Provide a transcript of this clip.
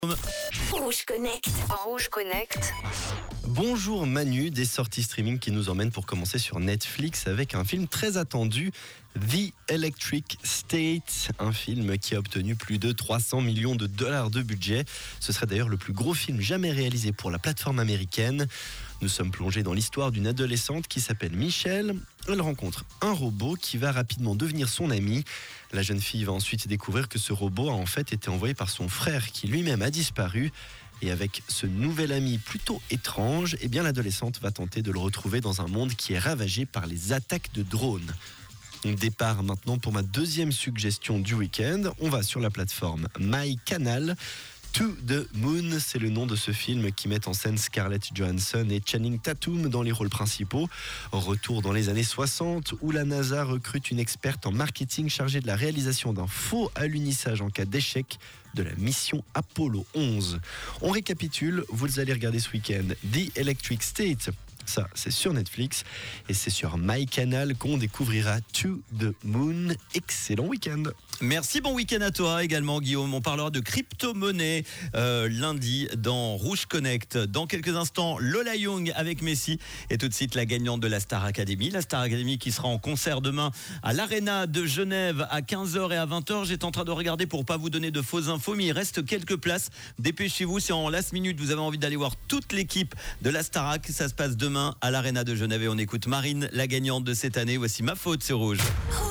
Rouge Connect. Rouge Connect. Bonjour Manu, des sorties streaming qui nous emmènent pour commencer sur Netflix avec un film très attendu, The Electric State, un film qui a obtenu plus de 300 millions de dollars de budget. Ce serait d'ailleurs le plus gros film jamais réalisé pour la plateforme américaine. Nous sommes plongés dans l'histoire d'une adolescente qui s'appelle Michelle. Elle rencontre un robot qui va rapidement devenir son ami. La jeune fille va ensuite découvrir que ce robot a en fait été envoyé par son frère qui lui-même a disparu. Et avec ce nouvel ami plutôt étrange, l'adolescente va tenter de le retrouver dans un monde qui est ravagé par les attaques de drones. Départ maintenant pour ma deuxième suggestion du week-end. On va sur la plateforme MyCanal. To the Moon, c'est le nom de ce film qui met en scène Scarlett Johansson et Channing Tatum dans les rôles principaux. Retour dans les années 60 où la NASA recrute une experte en marketing chargée de la réalisation d'un faux alunissage en cas d'échec de la mission Apollo 11. On récapitule, vous allez regarder ce week-end The Electric State. Ça, c'est sur Netflix et c'est sur MyCanal qu'on découvrira To the Moon. Excellent week-end. Merci, bon week-end à toi également Guillaume. On parlera de crypto-monnaie lundi dans Rouge Connect. Dans quelques instants, Lola Young avec Messi et tout de suite la gagnante de la Star Academy. La Star Academy qui sera en concert demain à l'Arena de Genève à 15h et à 20h. J'étais en train de regarder pour pas vous donner de fausses infos, mais il reste quelques places. Dépêchez-vous, c'est en last minute. Vous avez envie d'aller voir toute l'équipe de la Starac. Ça se passe demain à l'Arena de Genève et on écoute Marine, la gagnante de cette année. Voici Ma Faute sur Rouge.